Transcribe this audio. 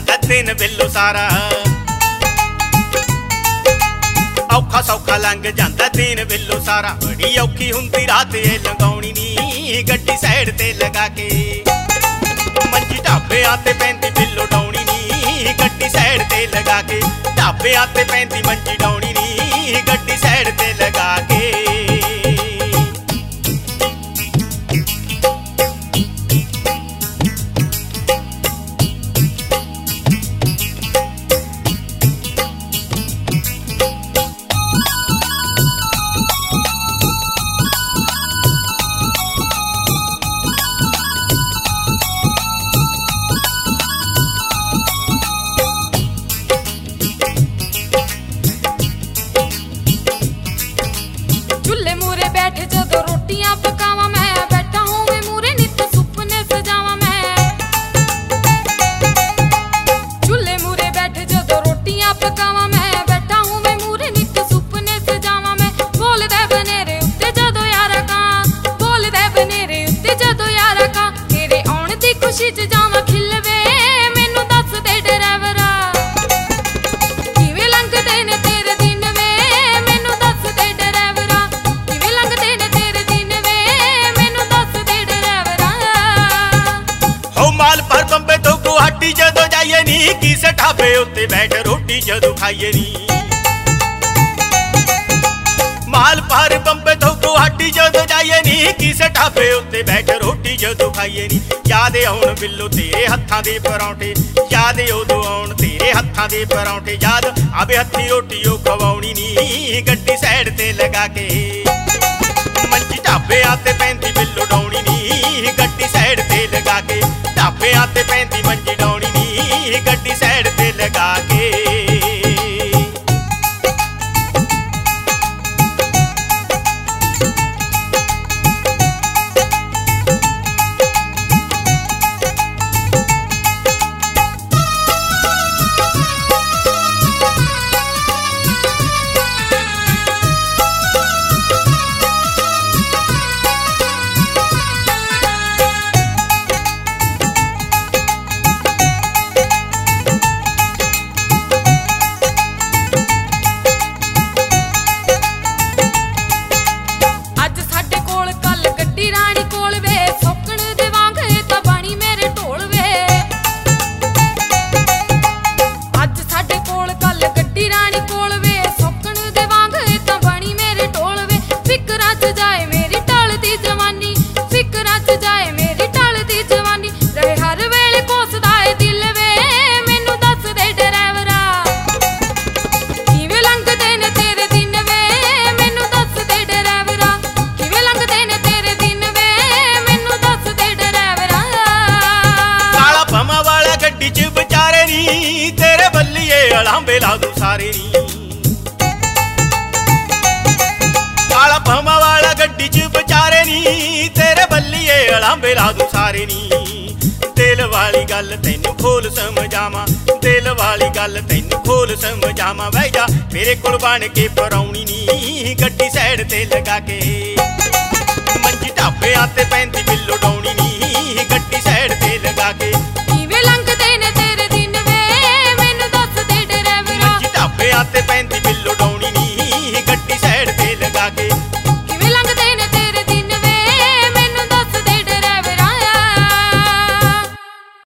जांदा दिन बिल्लो सारा, औखा सौखा लंघ जांदा दिन बिल्लो सारा। बड़ी औखी हुंदी रात ये लंघाउणी नी गड्डी साइड ते लगा के, मंजी ढाबे आते पैंदी बिल्लो डाउणी नी गड्डी साइड ते लगा के, ढाबे आते पैंदी मंजी डाउणी नी गड्डी साइड ते लगा के। बैठे जदों रोटियां पकावा मैं, बैठा हूं वे मूरे नित सुपने सजावा मैं। चूल्हे मूरे बैठे जदों रोटियां पकावा मैं, बैठा हूं वे मूरे नित सुपने सजावा मैं। बोलदे बनेरे उत्ते जदों यारा का, बोलदे बनेरे उत्ते जदों यारा का, तेरे आउण दी खुशी च जावां खिलवे मैनू दस दे ड्राइवरा, किवें लंघदे ने तेरे दिन वे मैनू दस दे ड्राइवरा, किवें लंघदे ने तेरे दिन वे मैनू दस दे ड्राइवरा। हो माल पर बंबे तो गुवाहाटी जदों जाइए नी, किसे ढाबे उत्ते बैठ रोटी जदों खाइए नी। माल पर बंबे तो गुवाहाटी जदों जाइए नी, किसे ढाबे उत्ते बैठ रोटी जदों खाइए नी। याद आउण बिल्लो तेरे हत्थां दे परौंठे, याद उदों आउण तेरे हत्थां दे परौंठे, याद आवे हत्थी रोटी ओ खवाउणी नी गड्डी साइड ते लगा के, मंजी ढाबे आते पैंदी बिल्लो डाउणी नी गड्डी साइड ते लगा के, ढाबे आते पैंदी मंजी डाउणी नी गड्डी साइड ते लगा के। तेरे बल्लिए अलांबे ला दूं सारे नी, काला पमा वाला गड्डी च बेचारे नी, तेरे बल्लिए अलांबे ला दूं सारे नी। दिल वाली गल तैनू खोल समझावां, दिल वाली गल तैनू खोल समझावां, बह जा मेरे कोल बन के परौणी नी गड्डी साइड ते लगा के, मंजी ढाबे आते पैंदी बिल्लो डाउणी